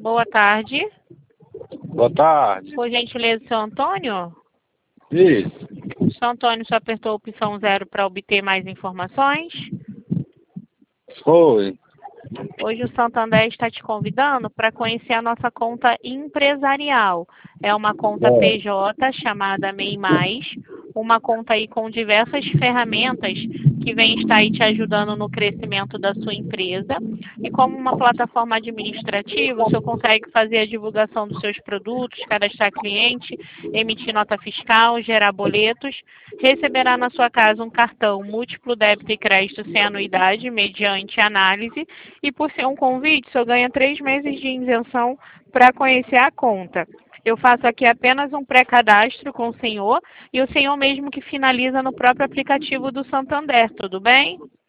Boa tarde. Boa tarde. Por gentileza, seu Antônio? Isso. Seu Antônio só apertou a opção 0 para obter mais informações. Foi. Hoje o Santander está te convidando para conhecer a nossa conta empresarial. É uma conta PJ chamada MEI+, uma conta aí com diversas ferramentas que vem estar aí te ajudando no crescimento da sua empresa. E como uma plataforma administrativa, o senhor consegue fazer a divulgação dos seus produtos, cadastrar cliente, emitir nota fiscal, gerar boletos, receberá na sua casa um cartão múltiplo débito e crédito sem anuidade, mediante análise, e por ser um convite, o senhor ganha 3 meses de isenção para conhecer a conta. Eu faço aqui apenas um pré-cadastro com o senhor e o senhor mesmo que finaliza no próprio aplicativo do Santander, tudo bem?